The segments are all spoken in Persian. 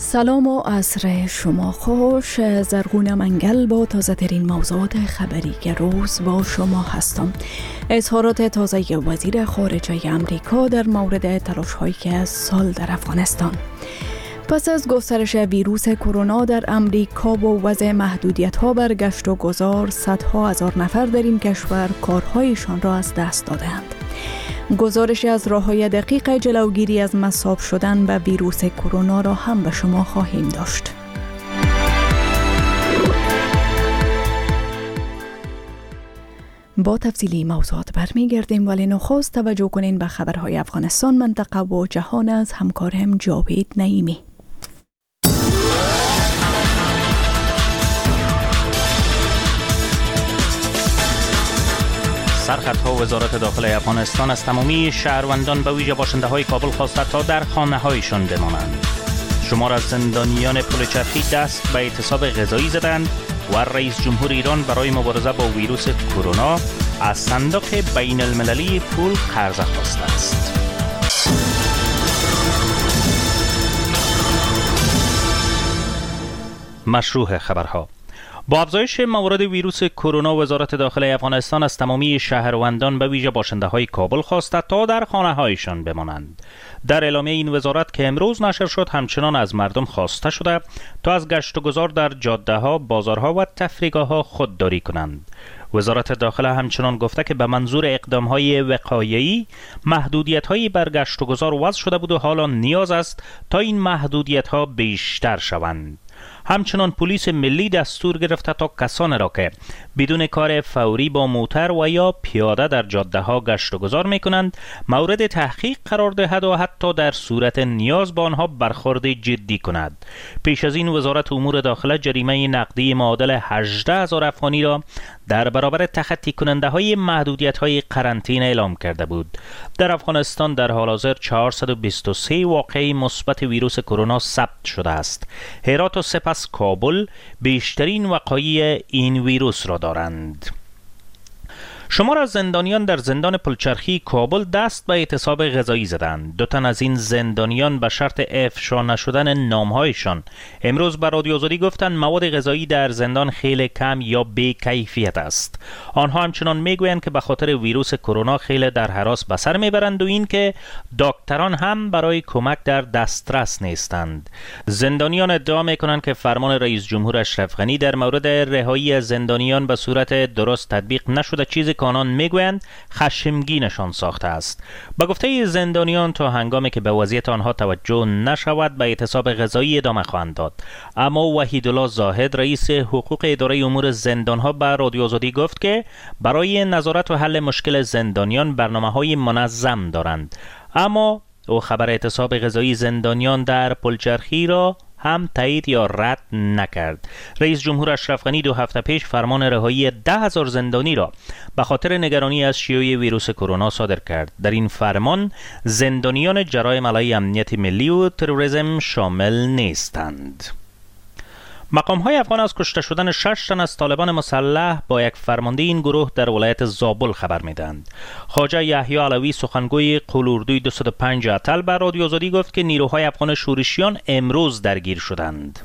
سلام و عصر شما خوش. زرغون منگل با تازه ترین موضوعات خبری که روز با شما هستم. اظهارات تازه وزیر خارجه امریکا در مورد تلاش‌هایی که از سال در افغانستان. پس از گسترش ویروس کرونا در امریکا و وضع محدودیت‌ها بر گشت و گذار، صدها هزار نفر در این کشور کارهایشان را از دست دادند. گزارشی از راه‌های دقیق جلوگیری از مصاب شدن به ویروس کرونا را هم به شما خواهیم داشت. با تفصیلی موضوعات برمیگردیم، ولی نخست توجه کنین به خبرهای افغانستان، منطقه و جهان از همکارم جاوید نعیمی. سرخطها وزارت داخله افغانستان از تمامی شهروندان به ویژه باشنده های کابل خواسته تا در خانه هایشان بمانند. شمار از زندانیان پل چرخی دست به اعتصاب غذایی زدند و رئیس جمهور ایران برای مبارزه با ویروس کرونا از صندوق بین المللی پول قرض خواسته است. مشروع خبرها. با افزایش موارد ویروس کرونا، وزارت داخله افغانستان از تمامی شهروندان به ویژه باشنده های کابل خواسته تا در خانه هایشان بمانند. در اعلامیه این وزارت که امروز نشر شد، همچنان از مردم خواسته شده تا از گشت و گذار در جاده ها، بازارها و تفریحگاه ها خودداری کنند. وزارت داخله همچنان گفته که به منظور اقدام‌های وقایعی محدودیت‌هایی بر گشت و گذار وضع شده بود و حالا نیاز است تا این محدودیت‌ها بیشتر شوند. همچنان پلیس ملی دستور گرفته تا کسانی را که بدون کار فوری با موتر و یا پیاده در جاده ها گشت و گذار می کنند مورد تحقیق قرار دهد و حتی در صورت نیاز با آنها برخورد جدی کند. پیش از این وزارت امور داخله جریمه نقدی معادل 18,000 افغانی را در برابر تخطی کننده های محدودیت های قرنطینه اعلام کرده بود. در افغانستان در حال حاضر 423 واقعه مثبت ویروس کرونا ثبت شده است. هرات و سپس کابل بیشترین وقایع این ویروس را دارند. شمار از زندانیان در زندان پلچرخی کابل دست به اعتصاب غذایی زدند. 2 تن از این زندانیان به شرط افشا نشدن نامهایشان امروز به رادیو آزادی گفتند مواد غذایی در زندان خیلی کم یا بی کیفیت است. آنها همچنان میگویند که به خاطر ویروس کرونا خیلی در هراس به سر میبرند و این که دکتران هم برای کمک در دسترس نیستند. زندانیان ادعا میکنند که فرمان رئیس جمهور اشرف غنی در مورد رهایی زندانیان به صورت درست تطبیق نشده، چیزی که آنان میگویند خشمگینشان ساخته است. به گفته زندانیان تا هنگامی که به وضعیت آنها توجه نشود به اعتصاب غذایی ادامه خواهند داد. اما وحیدالله زاهد رئیس حقوق اداره امور زندانها به رادیو آزادی گفت که برای نظارت و حل مشکل زندانیان برنامه‌های منظم دارند. اما او خبر اعتصاب غذایی زندانیان در پلچرخی را هم تایید یا رد نکرد. رئیس جمهور اشرف غنی 2 هفته پیش فرمان رهایی 10,000 زندانی را به خاطر نگرانی از شیوع ویروس کرونا صادر کرد. در این فرمان زندانیان جرایم علیه امنیت ملی و تروریسم شامل نیستند. مقام‌های افغان از کشته شدن 6 تن از طالبان مسلح با یک فرمانده این گروه در ولایت زابل خبر می‌دهند. خواجه یحیی علوی سخنگوی قلوردوی 205 اتل به رادیو آزادی گفت که نیروهای افغان شورشیان امروز درگیر شدند.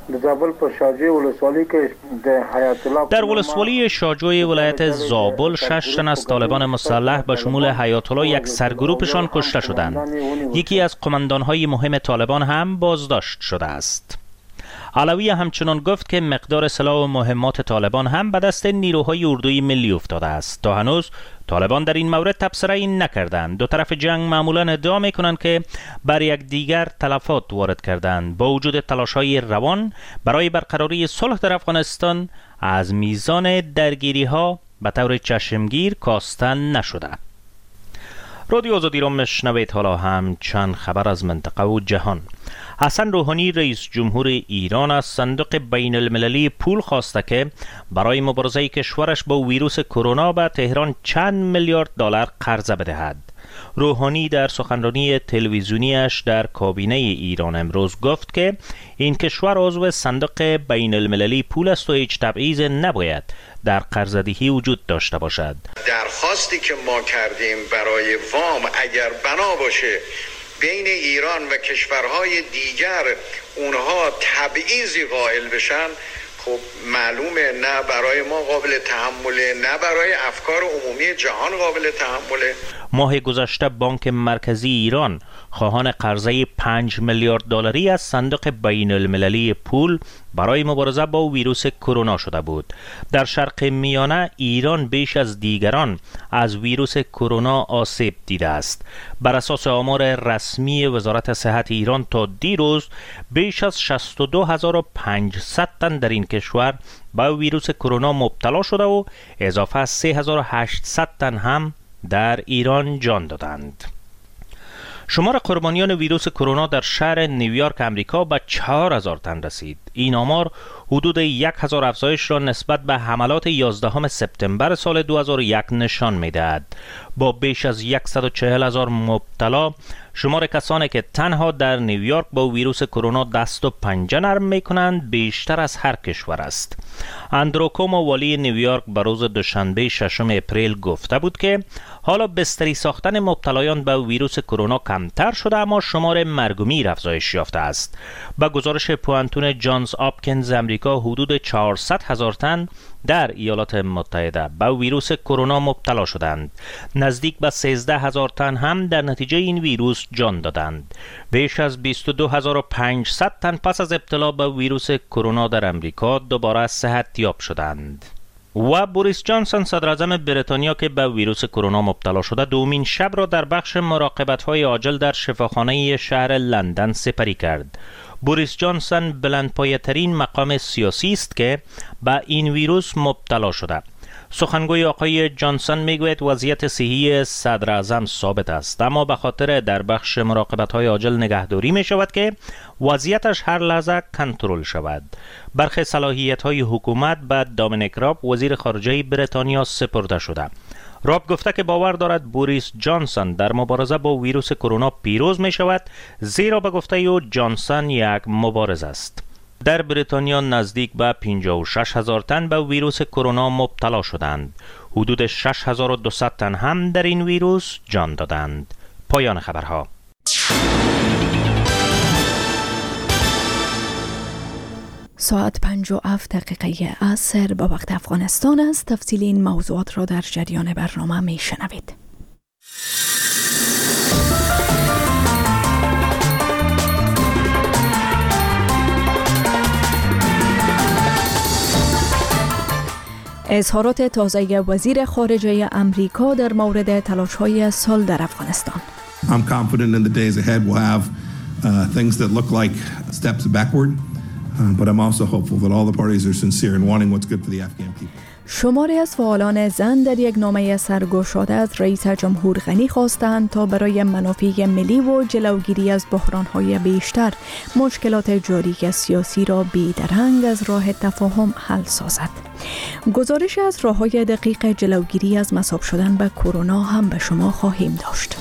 در ولسوالی شاجوی ولایت زابل 6 تن از طالبان مسلح به شمول حیات الله یک سرگروپشان کشته شدند. یکی از قماندان‌های مهم طالبان هم بازداشت شده است. علوی همچنان گفت که مقدار سلاح و مهمات طالبان هم به دست نیروهای اردوی ملی افتاده است. تا هنوز طالبان در این مورد تبصره نکردند. 2 طرف جنگ معمولا ادعا می‌کنند که بر یک دیگر تلفات وارد کردند. با وجود تلاش‌های روان برای برقراری صلح در افغانستان از میزان درگیری‌ها به طور چشمگیر کاسته نشده. رادیو آزادی را میشنوید. حالا هم چند خبر از منطقه و جهان. حسن روحانی رئیس جمهور ایران از صندوق بین المللی پول خواسته که برای مبارزه کشورش با ویروس کرونا به تهران چند میلیارد دلار قرض بدهد. روحانی در سخنرانی تلویزیونیش در کابینه ایران امروز گفت که این کشور عضو صندوق بین المللی پول است و هیچ تبعیض نباید در قرض‌دهی وجود داشته باشد. درخواستی که ما کردیم برای وام اگر بنا باشه بین ایران و کشورهای دیگر اونها تبعیضی قائل بشن، خب معلومه نه برای ما قابل تحمله، نه برای افکار عمومی جهان قابل تحمله. ماه گذشته بانک مرکزی ایران خواهان قرضه 5 میلیارد دلاری از صندوق بین المللی پول برای مبارزه با ویروس کرونا شده بود. در شرق میانه ایران بیش از دیگران از ویروس کرونا آسیب دیده است. بر اساس آمار رسمی وزارت صحت ایران تا دیروز بیش از 62500 تن در این کشور با ویروس کرونا مبتلا شده و اضافه از 3800 تن هم در ایران جان دادند. شمار قربانیان ویروس کرونا در شهر نیویورک امریکا به 4000 تن رسید. این آمار حدود 1000 افزایش را نسبت به حملات 11 سپتامبر سال 2001 نشان می‌دهد. با بیش از 140,000 مبتلا، شمار کسانی که تنها در نیویورک با ویروس کرونا دست و پنجه نرم می‌کنند بیشتر از هر کشور است. اندرو کومو والی نیویورک به روز دوشنبه 6 اپریل گفته بود که حالا بستری ساختن مبتلایان به ویروس کرونا کمتر شده، اما شمار مرگ و میر افزایش یافته است. با گزارش پوانتون جانز آپکینز امریکا حدود 400,000 تن در ایالات متحده به ویروس کرونا مبتلا شدند. نزدیک به 13,000 تن هم در نتیجه این ویروس جان دادند. بیش از 22,500 تن پس از ابتلا به ویروس کرونا در امریکا دوباره صحت یاب شدند. و بوریس جانسون صدراعظم بریتانیا که به ویروس کرونا مبتلا شده دومین شب را در بخش مراقبت‌های عاجل در شفاخانه شهر لندن سپری کرد. بوریس جانسون بلندپایه‌ترین مقام سیاسی است که به این ویروس مبتلا شده. سخنگوی آقای جانسون میگوید وضعیت صحی صدر اعظم ثابت است، اما به خاطر در بخش مراقبت‌های عاجل نگهداری می شود که وضعیتش هر لحظه کنترل شود. برخی صلاحیت‌های حکومت به دامینیک راب وزیر خارجه بریتانیا سپرده شده. راب گفته که باور دارد بوریس جانسون در مبارزه با ویروس کرونا پیروز می شود، زیرا به گفته او جانسون یک مبارز است. در بریتانیا نزدیک به 56,000 تن به ویروس کرونا مبتلا شدند. حدود 6,200 تن هم در این ویروس جان دادند. پایان خبرها. ساعت 57 عصر به وقت افغانستان است. تفصیل این موضوعات را در جریان برنامه می شنوید. اظهارات تازه وزیر خارجه امریکا در مورد تلاش‌های صلح در افغانستان. I'm confident in the days ahead we'll have things that look like steps backward, but I'm also hopeful that all the parties are sincere in wanting what's good for the Afghan people. شماری از فعالان زن در یک نامه سرگشاده از رئیس جمهور غنی خواستند تا برای منافع ملی و جلوگیری از بحران‌های بیشتر مشکلات جاری سیاسی را بی‌درنگ از راه تفاهم حل سازد. گزارش از راه‌های دقیق جلوگیری از مصاب شدن به کرونا هم به شما خواهیم داشت.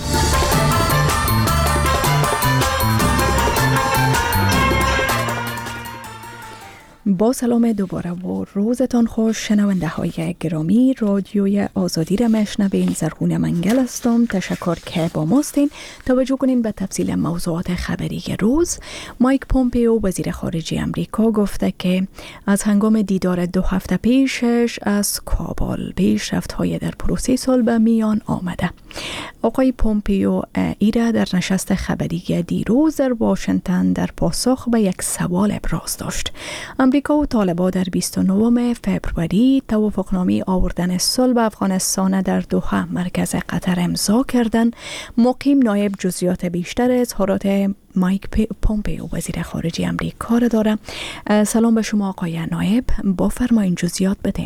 با سلام دوباره و روزتان خوش شنونده های گرامی. رادیوی آزادی را میشنوین. زرغون منگل هستم. تشکر که با ماستین. توجه کنین به تفصیل موضوعات خبری روز. مایک پومپیو وزیر خارجه امریکا گفته که از هنگام دیدار 2 هفته پیشش از کابل پیشرفت‌های در پروسه صلح به میان آمده. آقای پومپیو ایره در نشست خبری دیروز در واشنگتن در پاسخ به یک سوال ابراز داشت. امریکا و طالبان در 29 فوریه توافقنامه آوردن صلح به افغانستان در دوحه مرکز قطر امضا کردند. مقیم نایب جزئیات بیشتر اظهارات مایک پومپیو وزیر خارجه امریکا را داره. سلام به شما آقای نایب، بفرمایید جزئیات بدین.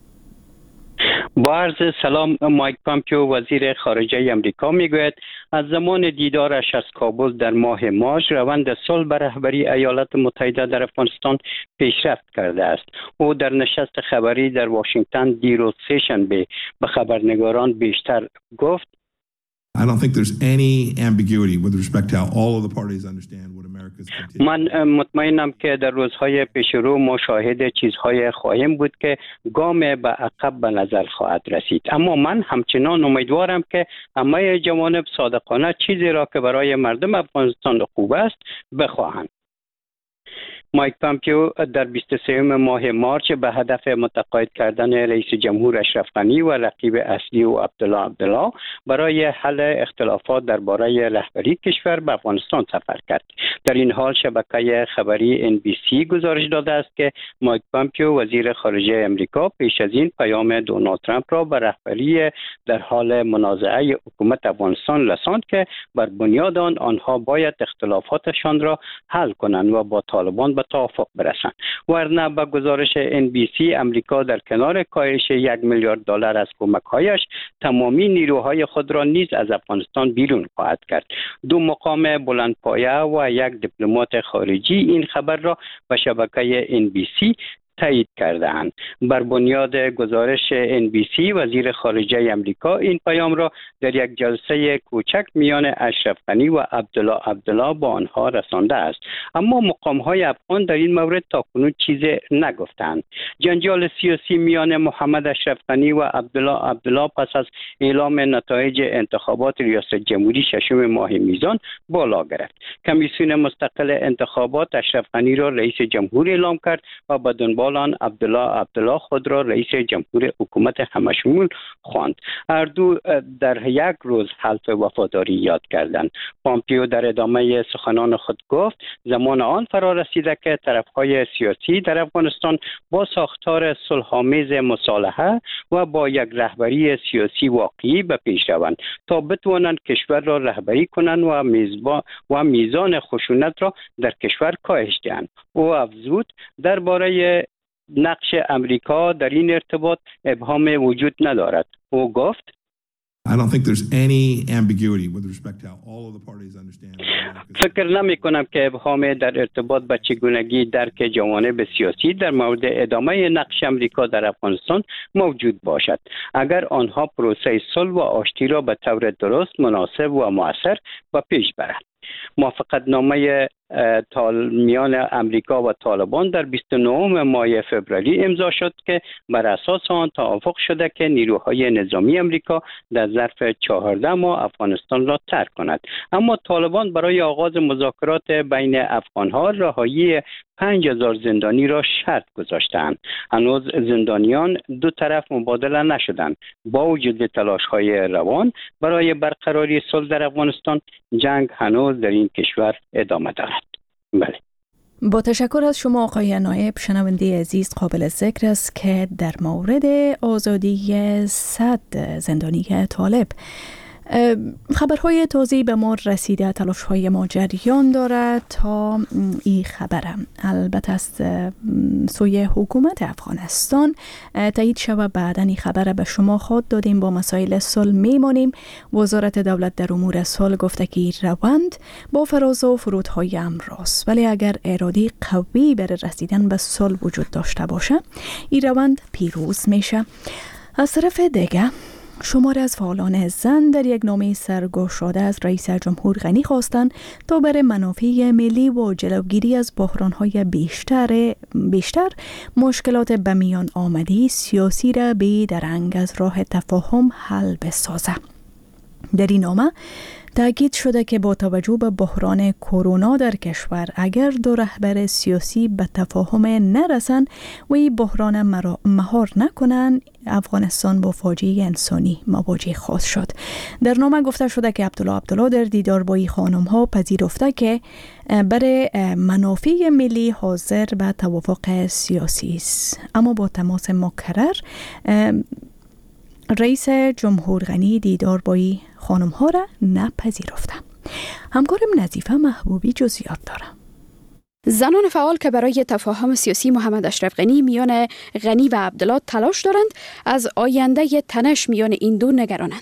با عرض سلام، مایک پومپیو وزیر خارجه امریکا میگوید از زمان دیدارش از کابل در ماه مارس روند صلح به رهبری ایالات متحده در افغانستان پیشرفت کرده است. او در نشست خبری در واشنگتن دیروز سه‌شنبه به خبرنگاران بیشتر گفت I don't think there's any ambiguity with respect to how all of the parties understand what America's continuing. من مطمئنم که در روزهای پیش رو ما شاهد چیزهای خواهیم بود که گام به عقب به نظر خواهد رسید. اما من همچنان امیدوارم که همه جوانب صادقانه چیزی را که برای مردم افغانستان خوب است بخواهند. مایک پامپیو در 23 ماه مارچ به هدف متقاعد کردن رئیس جمهور اشرف غنی و رقیب اصلی او عبدالله برای حل اختلافات درباره رهبری کشور به افغانستان سفر کرد. در این حال شبکه خبری NBC گزارش داده است که مایک پامپیو وزیر خارجه امریکا پیش از این پیام دونالد ترامپ را به رهبری در حال منازعه حکومت افغانستان رساند که بر بنیاد آنها باید اختلافاتشان را حل کنند و با طالبان به توافق برسند. ورنه به گزارش NBC امریکا در کنار کاهش $1 میلیارد از کمک‌هایش تمامی نیروهای خود را نیز از افغانستان بیرون خواهد کرد. دو مقام بلندپایه و یک دیپلمات خارجی این خبر را به شبکه NBC تایید کرده‌اند. بر بنیاد گزارش NBC وزیر خارجه امریکا این پیام را در یک جلسه کوچک میان اشرف غنی و عبدالله با آنها رسانده است. اما مقام‌های افغان در این مورد تاکنون چیزی نگفتند. جنجال سیاسی میان محمد اشرف غنی و عبدالله پس از اعلام نتایج انتخابات ریاست جمهوری 6 ماه میزان بالا گرفت. کمیسیون مستقل انتخابات اشرف غنی را رئیس جمهور اعلام کرد و به دنبال آن عبدالله خود را رئیس جمهور حکومت همشمول خواند. هر دو در یک روز حلف وفاداری یاد کردند. پامپیو در ادامه سخنان خود گفت زمان آن فرا رسیده که طرفهای سیاسی در افغانستان با ساختار صلح‌آمیز مصالحه و با یک رهبری سیاسی واقعی به پیش روند تا بتوانند کشور را رهبری کنند و میزان خشونت را در کشور کاهش دهند. او افزود درباره نقش امریکا در این ارتباط ابهام وجود ندارد. او گفت I don't think there's any ambiguity with respect to how all of the parties understand. فکر نمی کنم که ابهام در ارتباط با چگونگی درک جوانب سیاسی در مورد ادامه نقش امریکا در افغانستان موجود باشد. اگر آنها پروسه صلح و آشتی را به طور درست، مناسب و مؤثر به پیش برند. موافقتنامه میان امریکا و طالبان در 29 ماه فوریه امضا شد که بر اساس آن توافق شده که نیروهای نظامی امریکا در ظرف 14 ماه افغانستان را ترک کند. اما طالبان برای آغاز مذاکرات بین افغانها رهایی 5000 زندانی را شرط گذاشتند. هنوز زندانیان دو طرف مبادله نشدند. با وجود تلاش‌های روان برای برقراری صلح در افغانستان، جنگ هنوز در این کشور ادامه دارد. بله. با تشکر از شما آقای نایب. شنونده عزیز، قابل ذکر است که در مورد آزادی 100 زندانی طالب خبرهای تازه‌ای به ما رسیده. تلاش‌های ما جریان دارد تا این خبرم البته از سوی حکومت افغانستان تایید شود. بعداً این خبر به شما خود دادیم. با مسائل صلح میمانیم. وزارت دولت در امور صلح گفته که این روند با فراز و فرودهای امراست، ولی اگر اراده قوی برای رسیدن به صلح وجود داشته باشه این روند پیروز میشه. از طرف دیگه شماری از فعالان زن در یک نامه سرگشاده از رئیس جمهور غنی خواستند تا برای منافع ملی و جلوگیری از بحران‌های بیشتر مشکلات به میان آمدی سیاسی را به درنگ از راه تفاهم حل بسازه. در این نامه تاکید شده که با توجه به بحران کرونا در کشور اگر دو رهبر سیاسی به تفاهم نرسند و این بحران مهار نکنند، افغانستان با فاجعه انسانی مواجه خواهد شد. در نامه گفته شده که عبدالله در دیدار با این خانم‌ها پذیرفته که برای منافع ملی حاضر به توافق سیاسی است، اما با تماس مکرر رئیس جمهور غنی دیدار با این خانم‌ها را نپذیرفته. همکارم نظیفه محبوبی جزئیات داره. زنان فعال که برای تفاهم سیاسی محمد اشرف غنی میان غنی و عبدالله تلاش دارند، از آینده تنش میان این دو نگرانند.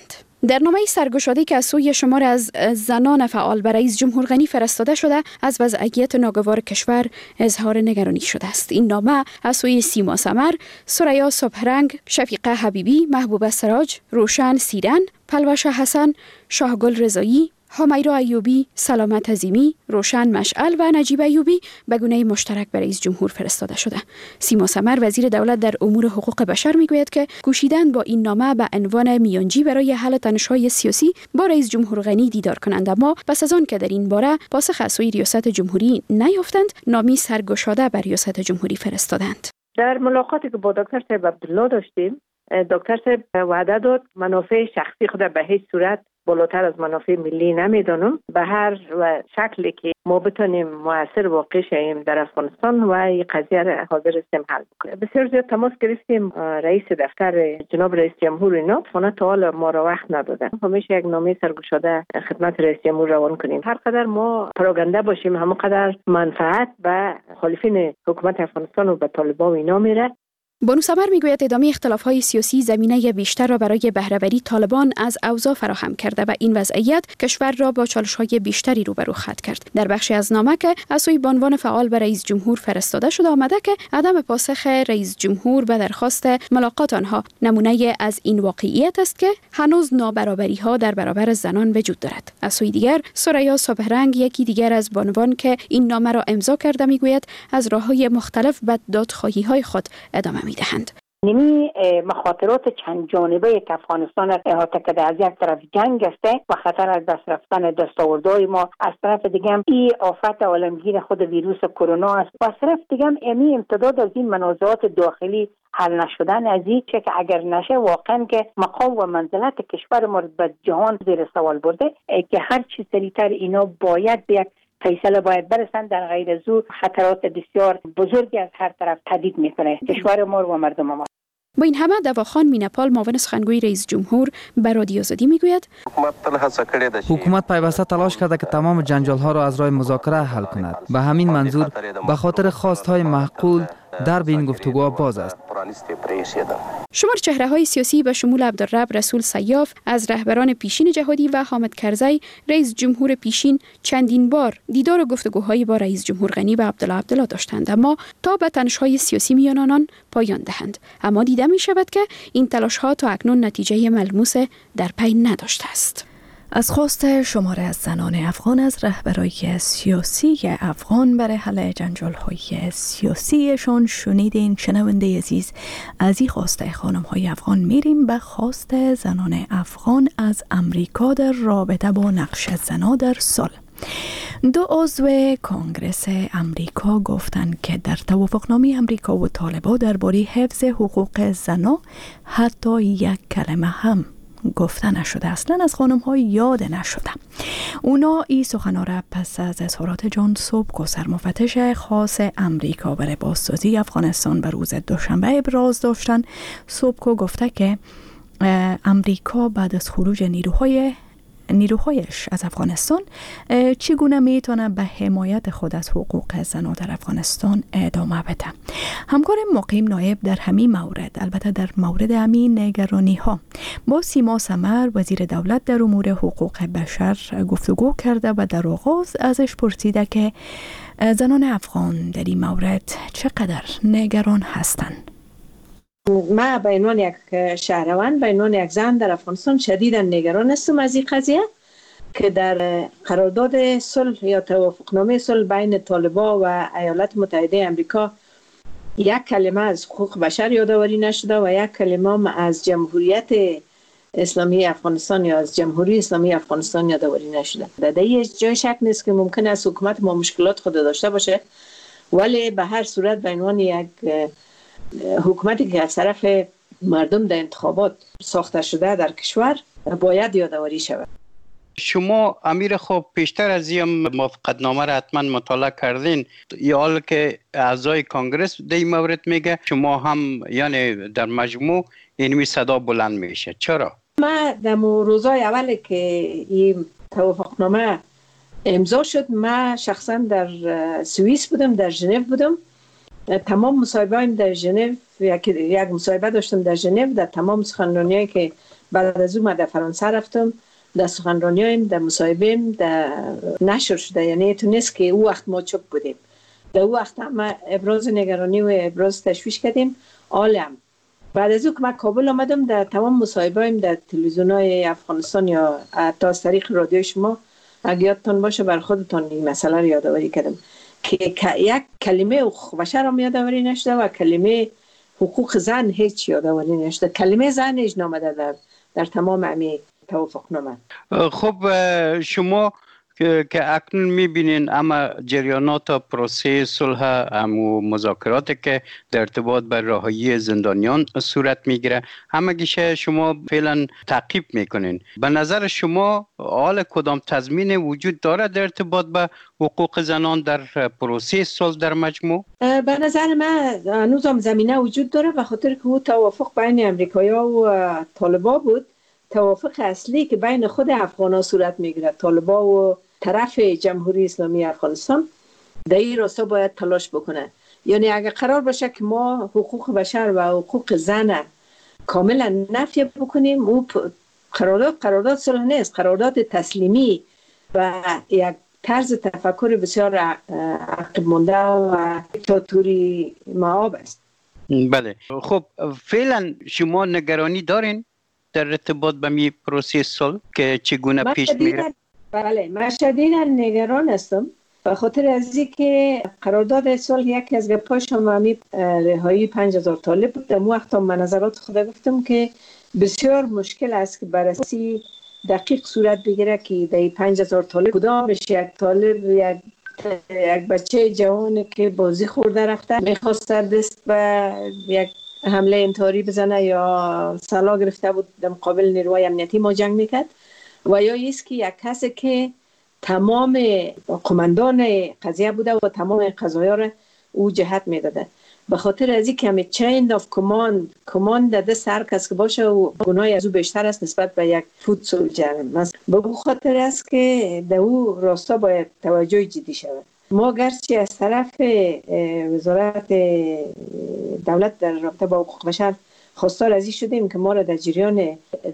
در نامه سرگشاده‌ای که از سوی شمار از زنان فعال به رئیس جمهور غنی فرستاده شده از وضعیت ناگوار کشور اظهار نگرانی شده است. این نامه از سوی سیما سمر، سریا صبحرنگ، شفیقه حبیبی، محبوبه سراج، روشن سیرن، پلوش حسن، شاهگل رضایی، همیرا ایوبی، سلامت عظیمی، روشن مشعل و نجیب ایوبی به گونه مشترک به رئیس جمهور فرستاده شده. سیما سمر وزیر دولت در امور حقوق بشر میگوید که کوشیدند با این نامه به عنوان میانجی برای حل تنش‌های سیاسی با رئیس جمهور غنی دیدار کنند، اما پس از آن که در این باره پاسخ از سوی ریاست جمهوری نیافتند، نامه سرگشاده به ریاست جمهوری فرستادند. در ملاقاتی که با دکتر صاحب عبدالله داشتیم، دکتر صاحب وعده داد منافع شخصی خود به هیچ صورت بالاتر از منافع ملی نمیدانم. به هر شکلی که ما بتونیم مؤثر واقع شویم در افغانستان و این قضیه را حاضر هستیم حل کنیم. بسیار زیاد تماس گرفتیم رئیس دفتر جناب رئیس جمهور اینا، تا حالا ما را وقت ندادن. همیشه یک نامه سرگشاده خدمت رئیس جمهور روان کنیم. هر قدر ما پروپاگاندا باشیم، همون قدر منفعت به مخالفین حکومت افغانستان و به طالبان و اینا میره. بانو سمر میگوید ادامه اختلاف‌های سیاسی زمینه بیشتر را برای بهره‌وری طالبان از اوضاع فراهم کرده و این وضعیت کشور را با چالش‌های بیشتری روبرو خواهد کرد. در بخشی از نامه که از سوی بانوان فعال به رئیس جمهور فرستاده شده آمده که عدم پاسخ رئیس جمهور به درخواست ملاقات آنها نمونه از این واقعیت است که هنوز نابرابری‌ها در برابر زنان وجود دارد. از سوی دیگر سریا صبحرنگ، یکی دیگر از بانوان که این نامه را امضا کرده، میگوید از راه‌های مختلف به دادخواهی‌های خود ادامه دهند. نمی مخاطرات چند جانبه که افغانستان احاطه کرده، از یک طرف جنگ است و خطر از دست رفتن دستاوردهای ما، از طرف دیگه هم این آفت عالمگیر خود ویروس کرونا است و از طرف دیگه هم امتداد از این منازعات داخلی حل نشدن از این که اگر نشه واقعا که مقام و منزلت کشور ما به جهان زیر سوال برده که هر چی سریعتر اینا باید به یک فیصله باید برسند. در غیر از او خطرات بسیار بزرگی از هر طرف تهدید میکنه کشور ما و مردم ما. با این همه دواخان مینپال، معاون سخنگوی رئیس جمهور به رادیو آزادی میگوید حکومت پیوسته تلاش کرده که تمام جنجال ها را از راه مذاکره حل کند. به همین منظور به خاطر خواستهای معقول در این گفتگوها باز است. شمار چهره‌های سیاسی به شمول عبدالرب رسول سیاف از رهبران پیشین جهادی و حامد کرزی رئیس جمهور پیشین چندین بار دیدار و گفتگوهایی با رئیس جمهور غنی و عبدالله داشتند، اما تا به تنش‌های سیاسی میان آنان پایان دهند. اما دیده می شود که این تلاش‌ها تا اکنون نتیجه ملموس در پی نداشته است. از خواست شماره از زنان افغان از رهبرای سیاسی افغان برای حل جنجال‌های سیاسیشان شنیدین. شنونده عزیز، از این خواست خانم‌های افغان میریم به خواست زنان افغان از امریکا در رابطه با نقش زنان در صلح. دو عضو کنگرس امریکا گفتند که در توافقنامه امریکا و طالبان درباره حفظ حقوق زنان حتی یک کلمه هم گفته نشده، اصلا از خانم ها یاد نشده. اونا این سخنان را پس از اظهارات جان سوبکو، سرمفتش خاص امریکا برای بازسازی افغانستان به روز دوشنبه ابراز داشتن. سوبکو گفته که امریکا بعد از خروج نیروهایش از افغانستان چگونه میتونه به حمایت خود از حقوق زنان در افغانستان ادامه بده. همکار مقیم نایب در همین مورد، البته در مورد همین نگرانی ها، با سیما سمر وزیر دولت در امور حقوق بشر گفتگو کرده و در آغاز ازش پرسیده که زنان افغان در این مورد چقدر نگران هستند. ما به عنوان یک شهروند، به عنوان یک زن در افغانستان شدیداً نگران هستم از این قضیه که در قرارداد صلح یا توافقنامه صلح بین طالبان و ایالات متحده آمریکا یک کلمه از حقوق بشر یادآوری نشده و یک کلمه از جمهوریت اسلامی افغانستان یا از جمهوری اسلامی افغانستان یادآوری نشده. در هیچ جای شک نیست که ممکن است حکومت ما مشکلات خود داشته باشه، ولی به هر صورت به عنوان یک حکومتی که از طرف مردم در انتخابات ساخته شده در کشور باید یادآوری شود. شما امیر خوب پیشتر از این موافقتنامه را حتما مطالعه کردین، یا حال که اعضای کانگرس در این مورد میگه شما هم یعنی در مجموع اینمی صدا بلند میشه، چرا؟ ما در روزهای اولی که این توافقنامه امضا شد، ما شخصا در سوئیس بودم، در ژنو بودم. تمام مصاحبه‌ام در ژنو، یک مصاحبه داشتم در ژنو، در تمام سخنرانی‌هایی که بعد از اون من در فرانسه رفتم، در سخنرانیایم، در مصاحبه‌ایم، در نشر شده. یعنی تو نیست که او وقت ما چوب بودیم. در او وقت هم ابراز نگرانی و ابراز تشویش کردیم. عالم بعد از او که من کابل آمدم، در تمام مصاحبه‌ایم در تلویزیون‌های افغانستان یا حتی از طریق رادیو شما اگه یادتان باشه بر خودتان این مسئله رو یادآوری کردم که یک کلمه حقوق بشر هم یادآوری نشده و کلمه حقوق زن هیچ یادآوری نشده. کلمه زن هیچ نامده در تمام امی توافقنامه. خب شما که اکنون میبینین اما جریانات پروسه صلح و مذاکرات که در ارتباط به رهایی زندانیان صورت میگیره، همگیشه شما فعلا تعقیب میکنین. به نظر شما حال کدام تضمین وجود داره در ارتباط به حقوق زنان در پروسه صلح در مجموع؟ به نظر من هنوزم زمینه وجود داره، به خاطر که او توافق بین امریکایی‌ها و طالبا بود. توافق اصلی که بین خود افغان‌ها صورت میگیره، طالبا و طرف جمهوری اسلامی افغانستان، در این راستا باید تلاش بکنه. یعنی اگر قرار باشه که ما حقوق بشر و حقوق زن کاملا نفی بکنیم، او قرارداد صلح نیست، قرارداد تسلیمی و یک طرز تفکر بسیار عقب مانده و دیکتاتوری معاب است. بله. خب فعلا شما نگرانی دارین در ارتباط به می پروسه صلح که چگونه پیش میره؟ بله، من شدیداً نگران هستم به خاطر از اینکه قرارداد صلح یکی از گپاش هم رهایی 5000 طالب بود. در وقت من نظرات خود گفتم که بسیار مشکل است که بررسی دقیق صورت بگیره که در 5000 طالب کدامش یک طالب یک بچه جوان که بازی خورده رفته میخواست دست به یک حمله انتحاری بزنه یا سلاح گرفته بود در مقابل نیروهای امنیتی ما جنگ میکرد، و یا ایست که یک کسی که تمام قماندان قضیه بوده و تمام قضایا را او جهت میداده. به خاطر از این که همه چین آف کماند در دست هر کس که باشه و گناهی از او بیشتر است نسبت به یک فود سولجر. به او خاطر است که در او راستا باید توجه جدی شود. ما گرچه از طرف وزارت دولت در رابطه با حقوق بشر خواستار از این شدیم که ما را در جریان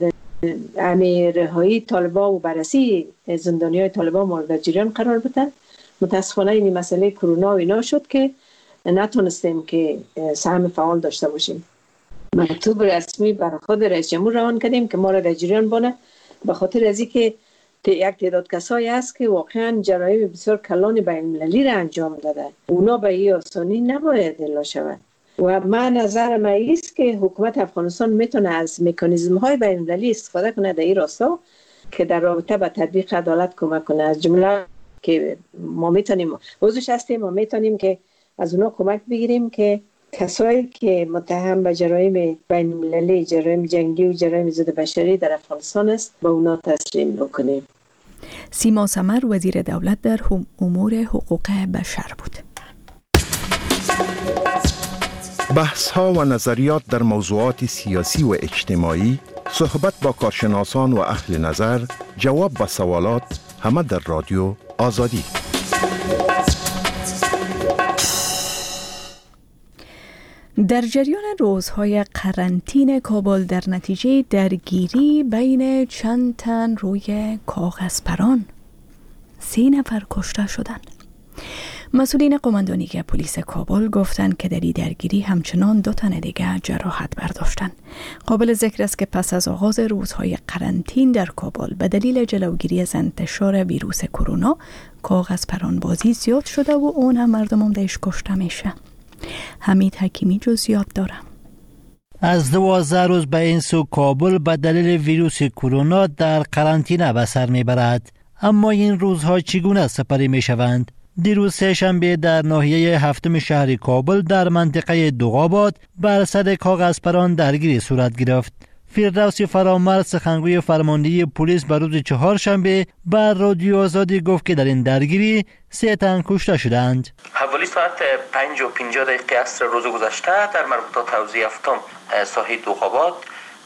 رهایی طالبان و بررسی زندانیای طالبان ما را در جریان قرار بدن. متاسفانه این مسئله کرونا و اینا شد که نتونستیم که سهم فعال داشته باشیم. مکتوب رسمی برای خود رئیس جمهور روان کردیم که ما را در جریان بانه، به خاطر از اینکه یک تعداد کسایی هست که واقعا جرایم بسیار کلان بین المللی را انجام داده. اونا به این آسانی نباید الا شود. و من نظر من ایست که حکومت افغانستان میتونه از مکانیزم های بین المللی استفاده کنه در این راستا که در رابطه با تطبیق عدالت کمک کنه. از جمله که ما میتونیم عضوش هستیم، ما میتونیم که از اونا کمک بگیریم که کسایی که متهم به جرایم بین المللی، جرایم جنگی و جرایم ضد بشری در افغانستان است به اونا تسلیم بکنیم. سیما سمر وزیر دولت در امور حقوق بشر بود. بحث ها و نظریات در موضوعات سیاسی و اجتماعی، صحبت با کارشناسان و اهل نظر، جواب به سوالات، همه در رادیو آزادی. در جریان روزهای قرنطینه کابل در نتیجه درگیری بین چند تن روی کاغذپران 3 نفر کشته شدند. مسئولین قماندانی پلیس کابل گفتند که در این درگیری همچنان 2 تن دیگر جراحت برداشتند. قابل ذکر است که پس از آغاز روزهای قرنطینه در کابل به دلیل جلوگیری از انتشار ویروس کرونا کاغذپران بازی زیاد شده و اون هم مردم هم درش کشته میشه. حمید حکیمی جزئیات دارم. از 12 روز به این سو کابل به دلیل ویروس کرونا در قرنطینه به سر میبرد. اما این روزها چگونه سپری میشوند؟ دیروز سه‌شنبه در ناحیه 7 شهر کابل در منطقه دوغاباد بر سر کاغذپران درگیری صورت گرفت. فردوسی فرامرد سخنگوی فرماندهی پلیس بر روز 4 شنبه بر رادیو آزادی گفت که در این درگیری 3 تن کشته شدند. حوالی ساعت 5:50 عصر روز گذشته در مربوطات حوزه 7 ساحه دوغاباد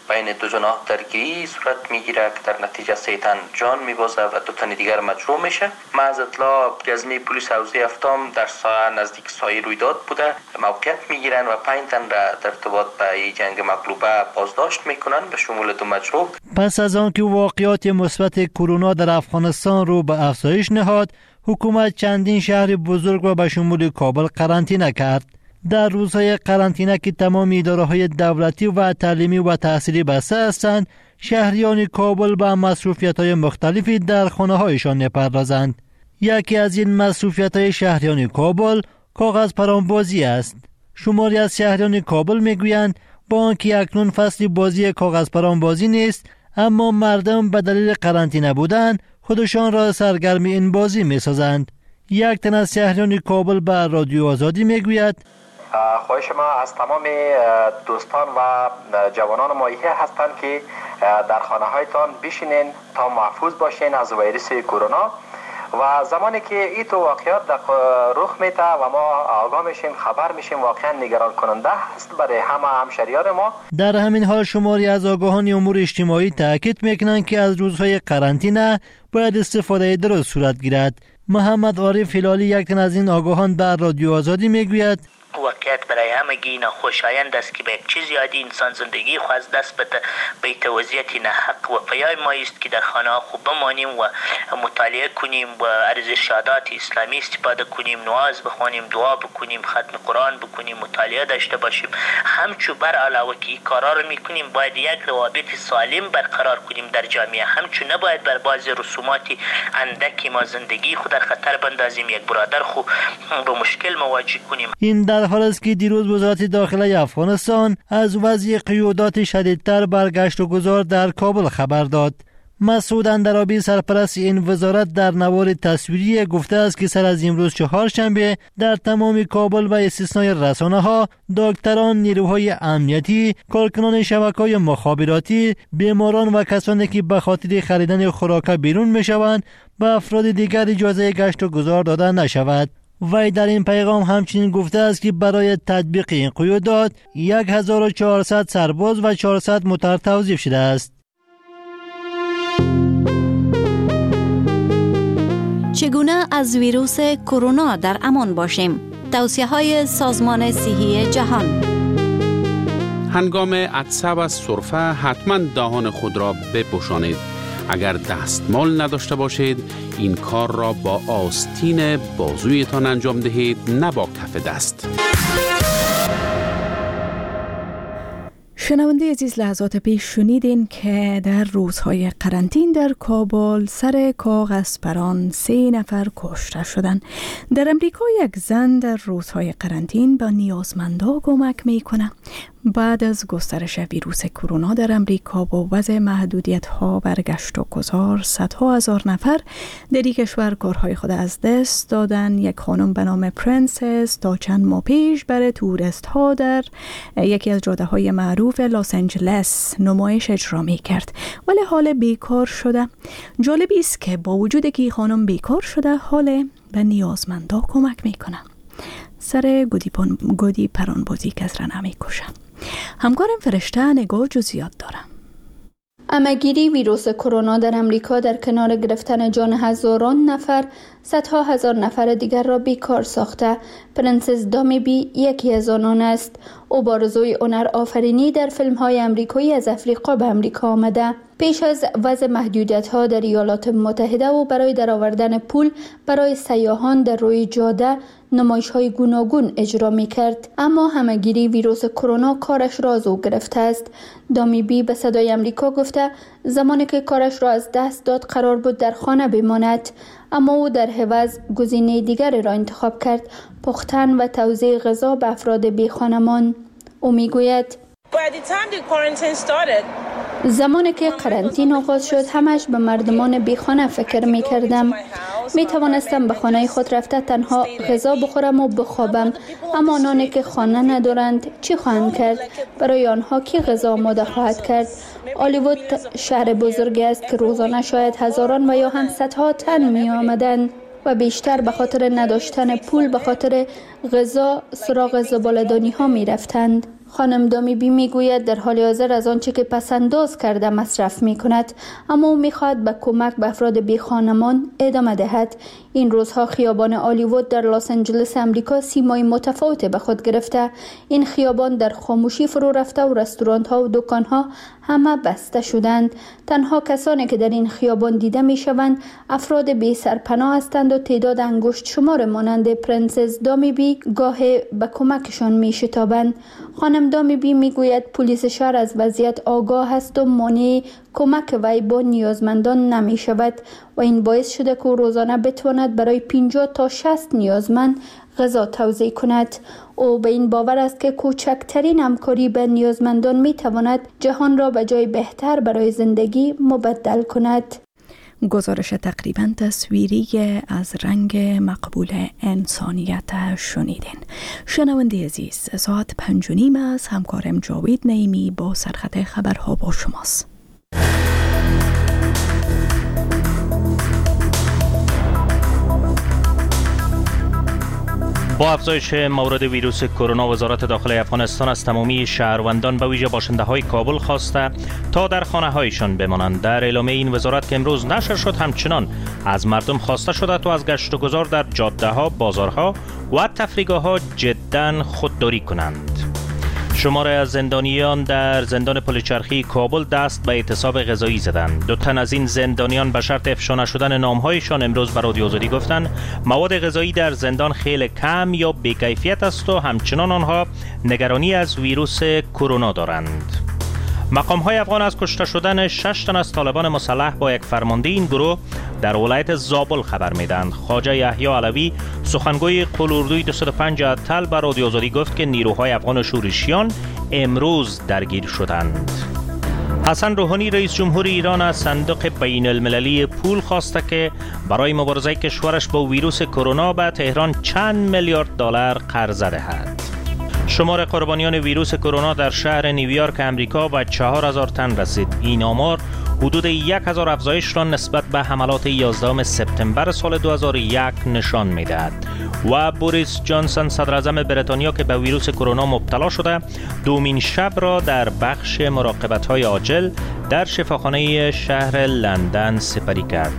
بین دو جناح درگیری صورت میگیره که در نتیجه 3 تن جان میبازه و 2 تن دیگر مجروح میشه. ما از اطلاع گزمه پلیس حوزه هفتم در ساعت نزدیک سایه رویداد بوده موقعیت میگیرن و 5 تن را در ارتباط به جنگ مغلوبه بازداشت میکنن به شمول 2 مجروح. پس از آنکه واقعات مثبت کرونا در افغانستان رو به افزایش نهاد، حکومت چندین شهر بزرگ و به شمول کابل قرنطینه کرد. در روزهای قرنطینه که تمام اداره‌های دولتی و تعلیمی و تحصیلی بسته هستند، شهریان کابل به مصروفیت‌های مختلفی در خانه‌هایشان می‌پردازند. یکی از این مصروفیت‌های شهریان کابل کاغذ پرانبازی است. شماری از شهریان کابل می‌گویند با آنکه اکنون فصل بازی کاغذ پرانبازی نیست، اما مردم به دلیل قرنطینه بودن خودشان را سرگرم این بازی می‌سازند. یک تن از شهریان کابل به رادیو آزادی می‌گوید: خواهش ما از تمام دوستان و جوانان مایحه هستند که در خانه هایتان بشینین تا محفوظ باشین از ویروس کرونا و زمانی که این تو واقعیات رخ میده و ما آگاه میشیم خبر میشیم واقعا نگران کننده است برای همه همشهریان ما. در همین حال شماری از آگاهان امور اجتماعی تاکید میکنند که از روزهای قرنطینه باید استفاده درست صورت گیرد. محمد عارف هلالی یک تن از این آگاهان در رادیو آزادی میگوید: واقعیت برای همگی ناخوشایند است که به یک چیز زیادی انسان زندگی خود از دست بده. به وضعیت ناحق و پیای ما است که در خانه خوب بمانیم و مطالعه کنیم و ارزشات اسلامی استفاده کنیم، نماز بخونیم، دعا بکنیم، ختم قرآن بکنیم، مطالعه داشته باشیم. همچو بر علاوه که این کارا رو میکنیم باید یک روابط سالم برقرار کنیم در جامعه. همچو نباید بر بعض رسومات اندکی ما زندگی خود در خطر بندازیم، یک برادر خو به مشکل مواجه کنیم. این در حال است که دیروز وزارت داخله افغانستان از وضع قیودات شدیدتر بر گشت و گذار در کابل خبر داد. مسعود اندرابی سرپرست این وزارت در نوار تصویری گفته است که سر از امروز چهارشنبه در تمام کابل و استثنای رسانه‌ها، دکتران، نیروهای امنیتی، کارکنان شبکه‌های مخابراتی، بیماران و کسانی که به خاطر خریدن خوراک بیرون می‌شوند به افراد دیگر اجازه گشت و گذار داده نشود. وی در این پیغام همچنین گفته است که برای تطبیق این قیودات 1400 سرباز و 400 موتر توظیف شده است. چگونه از ویروس کرونا در امان باشیم؟ توصیه‌های سازمان صحی جهان. هنگام عطسه و سرفه حتما دهان خود را بپوشانید. اگر دستمال نداشته باشید این کار را با آستین بازویتان انجام دهید، نه با کف دست. شنونده عزیز، لحظات پیش شنیدین که در روزهای قرنطین در کابل سر کاغذ پران 3 نفر کشته شدند. در امریکا یک زن در روزهای قرنطین به نیازمندا کمک میکنه. بعد از گسترش ویروس کرونا در امریکا با وضع محدودیت‌ها بر گشت و گذار، صدها هزار نفر در این کشور کارهای خود از دست دادن. یک خانم به نام پرنسس تا چند ماه پیش برای توریست ها در یکی از جاده های معروف لس آنجلس نمایش اجرا می کرد، ولی حال بیکار شده. جالب است که با وجود که خانم بیکار شده، حال به نیازمندا کمک میکنه. سر گودی پرانبازی کس را نمی کشه. همکارم فرشته نگاه جزئیات داره. عمه‌گیری ویروس کرونا در امریکا در کنار گرفتن جان هزاران نفر، صدها هزار نفر دیگر را بیکار ساخته. پرنسس دامی بی یکی از آنان است. او با آرزوی هنر آفرینی در فیلم‌های امریکایی از افریقا به امریکا آمده. پیش از وضع محدودیت‌ها در ایالات متحده و برای درآوردن پول برای سیاحان در روی جاده نمایش‌های گوناگون اجرا می‌کرد، اما همه‌گیری ویروس کرونا کارش را از او گرفته است. دامی بی به صدای امریکا گفته زمانی که کارش را از دست داد قرار بود در خانه بماند، اما او در عوض گزینه دیگری را انتخاب کرد: پختن و توزیع غذا به افراد بی‌خانمان. او میگوید زمانی که قرنطینه آغاز شد همش به مردمان بیخانه فکر می کردم. می توانستم به خانه خود رفته تنها غذا بخورم و بخوابم، اما آنانی که خانه ندارند چی خواهند کرد؟ برای آنها کی غذا آماده خواهد کرد؟ هالیوود شهر بزرگی است که روزانه شاید هزاران و یا هم صدها تن می آمدند و بیشتر به خاطر نداشتن پول به خاطر غذا سراغ زباله‌دانی ها می رفتند. خانم دامی بی میگوید در حال حاضر از آنچه که پسنداز کرده مصرف می کند، اما او میخواهد به کمک به افراد بی خانمان ادامه دهد. این روزها خیابان هالیوود در لس آنجلس امریکا سیمای متفاوت به خود گرفته. این خیابان در خاموشی فرو رفته و رستوران ها و دکان ها همه بسته شدند. تنها کسانی که در این خیابان دیده می شوند افراد بی سرپناه هستند و تعداد انگشت شمار مانند پرنسس دامی بی گاهی به کمکشان می شتابند. خانم دامی بی می گوید پلیس شهر از وضعیت آگاه است و مانع کمک وی با نیازمندان نمی شود و این باعث شده که روزانه بتواند برای 50 تا 60 نیازمند غذا توزیع کند. او به این باور است که کوچکترین همکاری به نیازمندان می تواند جهان را به جای بهتر برای زندگی مبدل کند. گزارش تقریبا تصویری از رنگ مقبول انسانیت شنیدین. شنونده عزیز، ساعت 5:30 است. همکارم جاوید نعیمی با سرخط خبرها با شماست. با افزایش مورد ویروس کرونا، وزارت داخلی افغانستان از تمامی شهروندان به ویژه باشنده های کابل خواسته تا در خانه هایشان بمانند. در اعلامیه این وزارت که امروز نشر شد، همچنان از مردم خواسته شده تا از گشت و گذار در جاده ها، بازارها و تفریحگاه ها جدا خودداری کنند. شماره از زندانیان در زندان پلچرخی کابل دست به اعتصاب غذایی زدند. 2 تن از این زندانیان به شرط افشا نشدن نامهایشان امروز به رادیو آزادی گفتند مواد غذایی در زندان خیلی کم یا بی‌کیفیت است و همچنان آنها نگرانی از ویروس کرونا دارند. مقام‌های افغان از کشته شدن 6 تن از طالبان مسلح با یک فرمانده این گروه در ولایت زابل خبر میدند. خواجه یحیی علوی سخنگوی قلوردوی 205 اتل به رادیو آزادی گفت که نیروهای افغان شورشیان امروز درگیر شدند. حسن روحانی رئیس جمهور ایران از صندوق بین المللی پول خواسته که برای مبارزه کشورش با ویروس کرونا به تهران چند میلیارد دلار قرضه دهد. شمار قربانیان ویروس کرونا در شهر نیویورک امریکا به 4000 تن رسید. این آمار حدود 1000 افزایش را نسبت به حملات 11 سپتامبر سال 2001 نشان می‌دهد. و بوریس جانسون صدر اعظم بریتانیا که به ویروس کرونا مبتلا شده، دومین شب را در بخش مراقبت‌های عاجل در شفاخانه شهر لندن سپری کرد.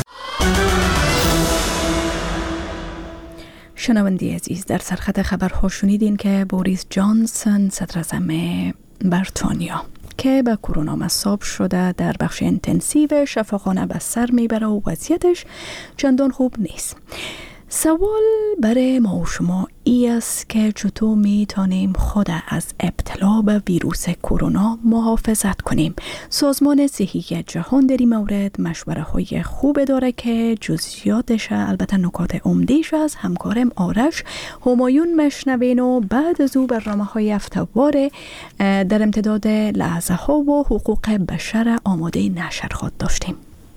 شنونده عزیز، در سرخط خبرها شنیدین که بوریس جانسون صدر اعظم بریتانیا که به کرونا مصاب شده در بخش انتنسیو شفاخانه به سر میبره و وضعیتش چندان خوب نیست. سوال برای ما و شما ای است که چطور میتونیم خود از ابتلا به ویروس کرونا محافظت کنیم. سازمان صحی جهان در این مورد مشوره های خوب داره که جزئیاتش البته نکات عمده‌اش از همکارم آرش همایون مشنوین و بعد از او برنامه های هفته‌وار در امتداد لحظه ها و حقوق بشر آماده نشر خواهد داشتیم.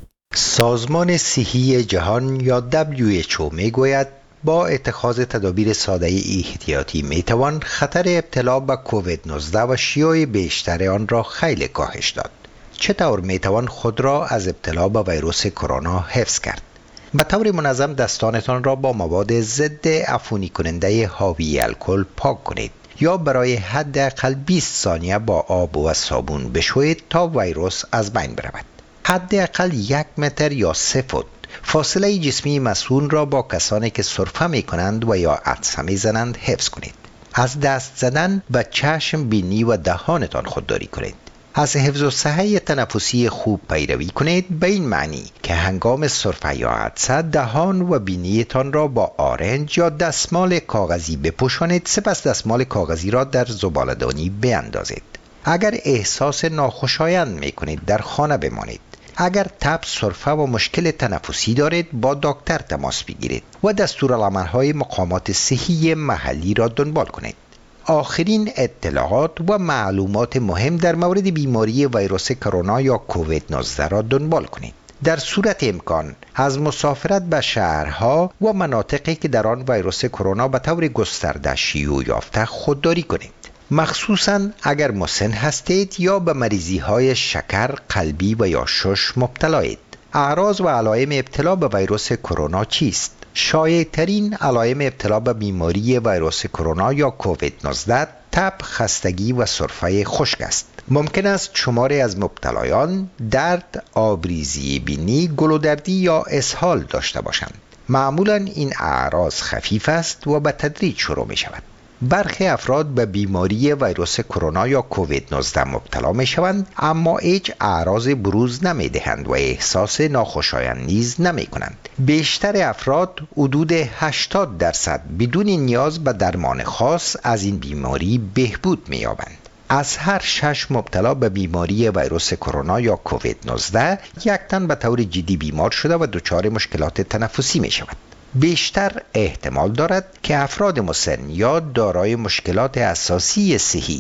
سازمان صحی جهان یا WHO میگوید با اتخاذ تدابیر ساده احتیاطی میتوان خطر ابتلا به کووید 19 و شیوع بیشتر آن را خیلی کاهش داد. چطور میتوان خود را از ابتلا به ویروس کرونا حفظ کرد؟ به طور منظم دستانتان را با مواد ضد عفونی کننده حاوی الکل پاک کنید یا برای حداقل 20 ثانیه با آب و صابون بشویید تا ویروس از بین برود. حداقل 1 متر یا 3 فوت فاصله جسمی مسئول را با کسانی که سرفه می کنند و یا عطسه می زنند حفظ کنید. از دست زدن به چشم، بینی و دهانتان خودداری کنید. از حفظ و صحه تنفسی خوب پیروی کنید، به این معنی که هنگام سرفه یا عطسه دهان و بینیتان را با آرنج یا دستمال کاغذی بپوشانید، سپس دستمال کاغذی را در زباله‌دانی بیندازید. اگر احساس ناخوشایند می کنید در خانه بمانید. اگر تب، سرفه و مشکل تنفسی دارید با دکتر تماس بگیرید و دستورالعمل‌های مقامات صحی محلی را دنبال کنید. آخرین اطلاعات و معلومات مهم در مورد بیماری ویروس کرونا یا کووید 19 را دنبال کنید. در صورت امکان از مسافرت به شهرها و مناطقی که در آن ویروس کرونا به طور گسترده شیوع یافته خودداری کنید. مخصوصاً اگر مسن هستید یا به مریضی های شکر، قلبی و یا شش مبتلایید. اعراض و علائم ابتلا به ویروس کرونا چیست؟ شایع ترین علائم ابتلا به بیماری ویروس کرونا یا کووید 19 تب، خستگی و سرفه خشک است. ممکن است شماری از مبتلایان درد، آبریزی بینی، گلودردی یا اسهال داشته باشند. معمولا این اعراض خفیف است و به تدریج شروع می شود. برخی افراد به بیماری ویروس کرونا یا کووید 19 مبتلا می شوند اما هیچ اعراض بروز نمی دهند و احساس ناخوشایند نیز نمی کنند. بیشتر افراد حدود 80% بدون نیاز به درمان خاص از این بیماری بهبود می یابند. از هر 6 مبتلا به بیماری ویروس کرونا یا کووید 19 یک تن به طور جدی بیمار شده و دچار مشکلات تنفسی می شود. بیشتر احتمال دارد که افراد مسن یا دارای مشکلات اساسی صحی